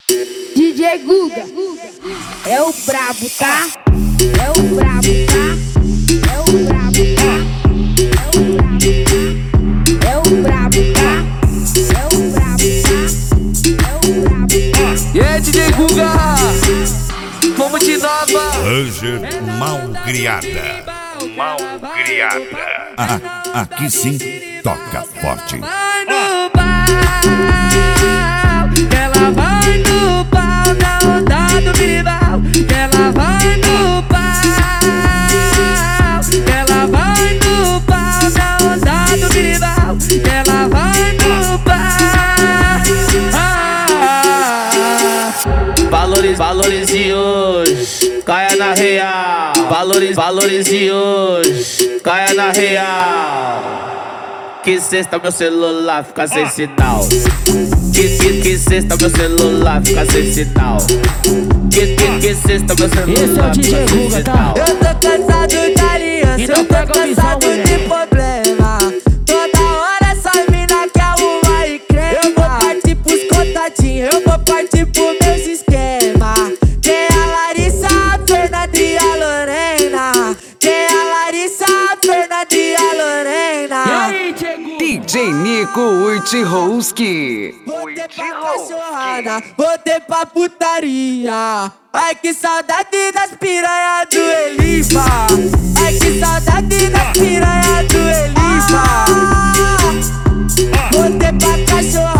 DJ Guga é o brabo, tá? É o brabo, tá? É o brabo, tá? É o brabo, tá? É o brabo, tá? É o brabo, tá? E aí, DJ Guga, vamos de nova. Ranger Malcriada. Aqui sim, toca forte. Vai no pau, ela vai no pau na onda do birimbau. Ela vai no pau, ela vai no pau na onda do birimbau. Ela vai no pau. Valorize hoje, caia na real. Valorize hoje, caia na real. Que sexta meu celular fica sem sinal. Que sexta meu celular fica sem sinal. Que sexta meu celular fica sem sinal. Eu tô cansado de aliança, eu tô cansado de problema. Toda hora essa mina quer arrumar e crema. Eu vou partir pros contatinhos, eu vou partir pro meus esquema. Tem a Larissa, a Fernanda e a Lorena. Tem a Larissa, a Fernanda e a Lorena. DJ Nico Urtihoski. Botei pra cachorrada, botei pra putaria. Ai que saudade das piranha do Elifa. Ai que saudade das piranha do Elifa. Botei pra cachorrada.